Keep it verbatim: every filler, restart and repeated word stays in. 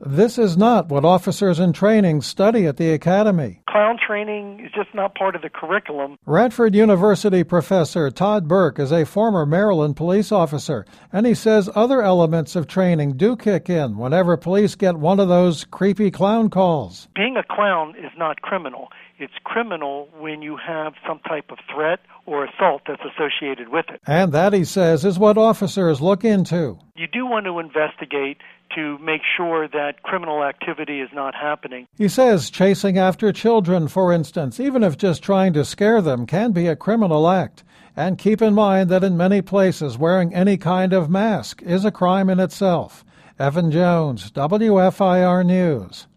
This is not what officers in training study at the academy. Clown training is just not part of the curriculum. Radford University professor Todd Burke is a former Maryland police officer, and he says other elements of training do kick in whenever police get one of those creepy clown calls. Being a clown is not criminal. It's criminal when you have some type of threat or assault that's associated with it. And that, he says, is what officers look into. You do want to investigate to make sure that criminal activity is not happening. He says chasing after children, for instance, even if just trying to scare them, can be a criminal act. And keep in mind that in many places wearing any kind of mask is a crime in itself. Evan Jones, W F I R News.